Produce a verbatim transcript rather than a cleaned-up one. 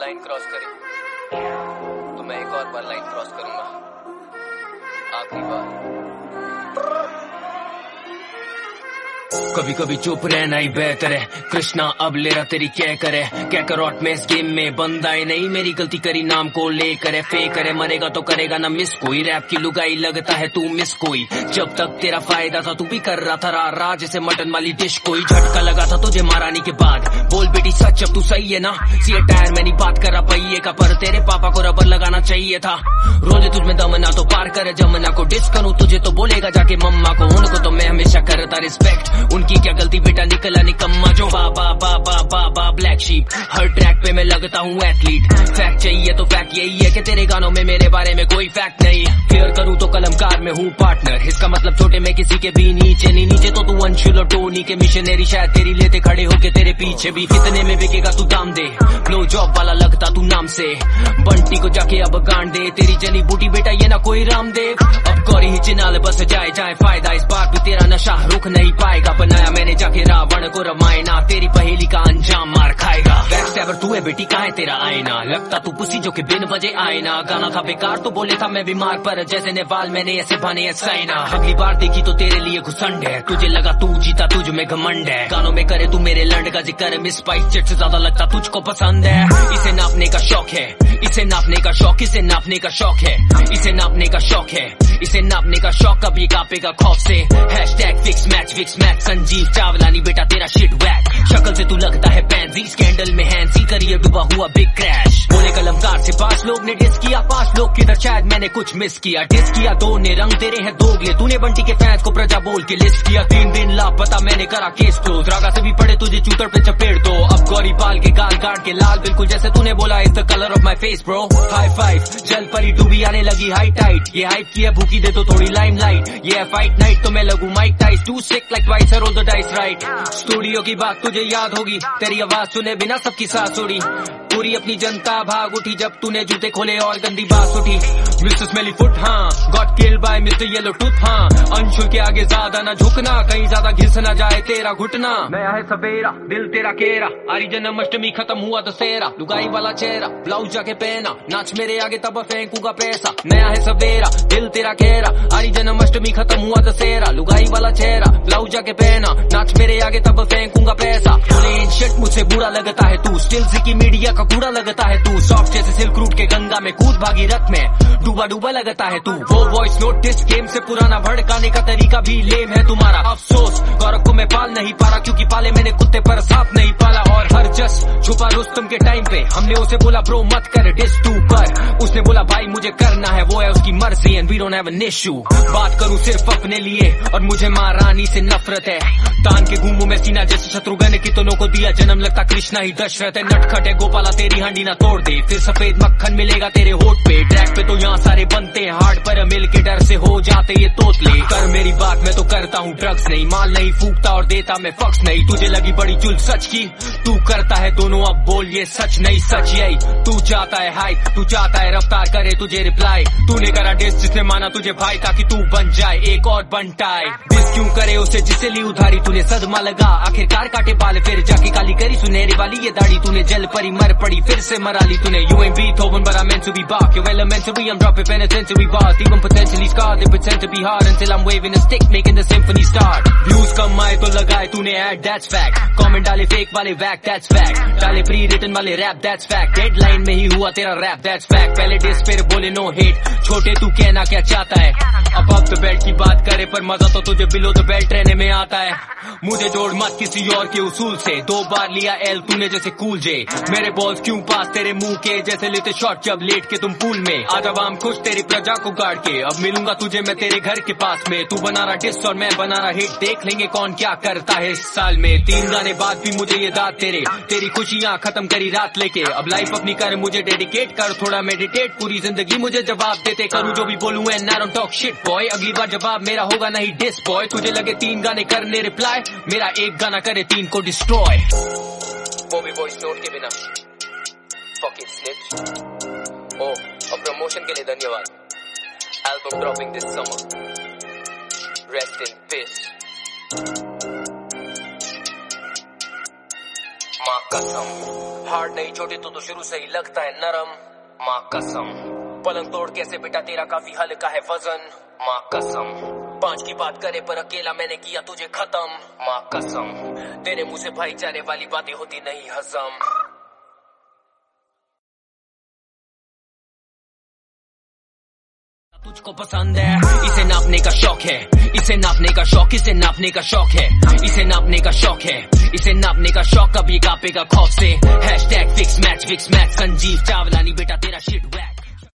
Line cross करी तो मैं एक और बार लाइन क्रॉस करूंगा, आखिरी बार। कभी कभी चुप रहना ही बेहतर है, कृष्णा अब ले रहा तेरी क्या करे। क्या करॉट में इस गेम में बंदा है नहीं, मेरी गलती करी नाम को लेकर है। फे करे मरेगा तो करेगा ना मिस कोई, रैप की लुगाई लगता है तू मिस कोई। जब तक तेरा फायदा था तू भी कर रहा था रा रा जैसे मटन वाली डिश कोई। झटका लगा था तुझे मारानी के बाद, बोल बेटी सच अब तू सही है ना। सी टायर में नहीं बात कर रहा पहिए का, पर तेरे पापा को रबर लगाना चाहिए था। रोजे तुझ में दमना तो पार करे जमना को, डिस करूं तुझे तो बोलेगा जाके मम्मा को। उनको तो मैं हमेशा करता रिस्पेक्ट, उनकी क्या गलती बेटा निकला निकम्मा जो बाबा बाबा बाबा ब्लैक शीप। हर ट्रैक पे मैं लगता हूँ एथलीट, फैक्ट चाहिए तो फैक्ट यही है कि तेरे गानों में मेरे बारे में कोई फैक्ट नहीं। क्लियर करूँ तो कलमकार में हूँ पार्टनर, इसका मतलब छोटे में किसी के भी नीचे नहीं। नीचे तो तू अंशुल और टोनी के मिशनरी, शायद तेरी लेते खड़े होके तेरे पीछे भी। कितने में बिकेगा तू दाम दे, लो जॉब वाला लगता तू नाम से। बंटी को जाके अब गांड दे, तेरी जनी बूटी बेटा ये ना कोई रामदेव। अब गौरी ही चिनाल बस जाए जाए फायदा, इस बार भी तेरा नशा रुक नहीं पाएगा। बनाया मैंने जाके रावण को रामायणा, तेरी पहेली का अंजाम मार खाएगा। बैकस्टैबर तू है बेटी कहाँ है तेरा आईना, लगता तू पुसी जो कि बिन बजे आईना। गाना था बेकार तो बोले था मैं बीमार, पर जैसे नेवाल मैंने ऐसे बने साइना। अगली बार देखी तो तेरे लिए घुसंड है, तुझे लगा तू जीता तुझ में घमंड है। गानों में करे तू मेरे लंड का जिक्र, मिस स्पाइस जेट से ज्यादा लगता तुझको पसंद है। इसे नापने का शौक है, इसे नापने का शौक, इसे नापने का शौक है, इसे नापने का शौक है, इसे नापने का शौक। अब ये कापेगा खौफ से, hashtag fix match fix match. Sanjeev Chawlani बेटा तेरा शिट वैक, शक्ल से तू लगता है पैंसी। स्कैंडल में हैंसी करियर डूबा हुआ बिग क्रैश। बोले कलमकार से पांच लोग ने डिस किया, पांच लोग किधर शायद मैंने कुछ मिस किया। डिस किया दो ने, रंग तेरे हैं दोगले, तूने बंटी के फैंस को प्रजा बोल के लिस्ट किया। तीन दिन लापता मैंने करा केस क्लोज, रागा से भी पड़े तुझे चूतर पे चपेट दो। अब गौरी पाल के गाल काट के लाल, बिल्कुल जैसे तूने बोला is the colour of my face bro. High five जल परी डूबी आने लगी हाई टाइट, ये हाइप की है भूखी दे तो थोड़ी लाइमलाइट। ये फाइट नाइट तो मैं लगू Mike Tyson, too sick like twice I roll the dice right. Studio की बात तुझे याद होगी, तेरी आवाज सुने बिना सबकी सांस उड़ी। पूरी अपनी जनता भाग उठी जब तूने जूते खोले और गंदी बात उठी। मिस्टर स्मेली फुट हाँ, got killed by mister yellow tooth हाँ। अंशुल के आगे ज्यादा ना झुकना, कहीं ज्यादा घिस ना जाए तेरा घुटना। नया है सवेरा दिल तेरा केरा, आरी जन्माष्टमी खत्म हुआ दशहरा। लुगाई वाला चेहरा ब्लाउज जाके पहना, नाच मेरे आगे तब फेंकूंगा पैसा। नया है सवेरा दिल तेरा केरा, आरी जन्माष्टमी खत्म हुआ दशहरा। लुगाई वाला चेहरा ब्लाउज जाके पहना, नाच मेरे आगे तब फेंकूंगा पैसा। बोले शिट मुझसे बुरा लगता है तू, स्टिल की मीडिया का कूड़ा लगता है तू। सॉफ्ट जैसे सिल्क रूट के गंगा में कूद भागी रथ में डूबा डूबा लगता है तू। वो वॉइस नोट डिस गेम से पुराना, भड़काने का तरीका भी लेम है तुम्हारा। अफसोस गौरव को मैं पाल नहीं पा रहा, क्योंकि पाले मैंने कुत्ते पर सांप नहीं पाला। और हर जस छुपा रुस्तम के टाइम पे, हमने उसे बोला ब्रो मत कर डिस तू पर, उसने बोला भाई मुझे करना है, वो है उसकी मर्जी and we don't have an issue. बात करूं सिर्फ अपने लिए और मुझे महारानी से नफरत है। तान के घूमू मैं सीना जैसे शत्रुघ्न की, दोनों को दिया जन्म लगता कृष्णा ही दशरथ है। नटखट है गोपाला तेरी हांडी ना तोड़ दे, फिर सफेद मक्खन मिलेगा तेरे होठ पे। ट्रैक पे तो यहाँ सारे बनते हैं हार्ड, पर मिल के डर से हो जाते ये तोतले। कर मेरी बात मैं तो करता हूँ ड्रग्स नहीं, माल नहीं फूकता और देता मैं फक्स नहीं। तुझे लगी बड़ी चुल सच की, तू करता है दोनों अब बोल ये सच नहीं सच यही। तू चाहता है हाइप, तू चाहता है रफ्तार करे तुझे रिप्लाई। तूने करा डिस जिसने माना तुझे भाई, ताकि तू बन जाए एक और बनटाए। डिस क्यों करे उसे जिसे ली उधारी, तूने सदमा लगा आखिरकार काटे बाल। फिर जाके काली करी सुनहरी वाली ये दाढ़ी, तूने जल परी मर पड़ी फिर से मरा ली तूने। You ain't Beethoven but I'm meant to be Bach, you're elementary I'm dropping penitentiary bars. Even potentially scarred they pretend to be hard, until I'm waving a stick making the symphony start. Views कम आए तो लगाए तूने ad, that's fact. Comment डाले fake वाले whack, that's fact. डाले pre written वाले rap, that's fact. Deadline में ही हुआ तेरा rap, that's fact. पहले डिस फिर बोले no hate, छोटे तू कहना क्या चाहता है। अब अब तो बेल्ट की बात करे पर मजा तो तुझे बिलो द बेल्ट रहने में आता है। मुझे जोड़ मत किसी और के उसूल से, दो बार लिया एल तूने जैसे कूल जे। मेरे बॉल्स क्यों पास तेरे मुंह के, जैसे लेते शॉट जब लेट के तुम पूल में। आज अब हम खुश तेरी प्रजा को गाड़ के, अब मिलूंगा तुझे मैं तेरे घर के पास में। तू बना रहा डिस और मैं बना रहा हिट, देख लेंगे कौन क्या करता है इस साल में। तीन गाने बाद भी मुझे ये दाद तेरे, तेरी खुशियां खत्म करी रात लेके। अब लाइफ अपनी कर मुझे डेडिकेट कर, थोड़ा मेडिटेट, पूरी जिंदगी मुझे जवाब देते। करूँ जो भी बोलूं and I don't talk shit boy, अगली बार जवाब मेरा होगा नहीं डिस बॉय। तुझे लगे तीन गाने करने रिप्लाई, मेरा एक गाना करे तीन को डिस्ट्रॉय। वो भी वॉइस नोट के बिना fucking snitch। ओ और प्रमोशन के लिए धन्यवाद। Album dropping this summer, rest in peace माँ। कसम, हार्ड नहीं छोटे तो तो शुरू से ही लगता है नरम। माँ कसम, पलंग तोड़ कैसे बेटा तेरा काफी हल्का है वजन। माँ कसम, पांच की बात करे पर अकेला मैंने किया तुझे खत्म। माँ कसम, तेरे मुंह से भाईचारे वाली बातें होती नहीं हजम। तुझको पसंद है इसे नापने का शौक है, इसे नापने का शौक, इसे नापने का शौक है, इसे नापने का शौक है, इसे नापने का शौक। कभी कापेगा खौफ से। Hashtag fix match, fix match, Sanjeev Chawlani बेटा तेरा शिट वैक।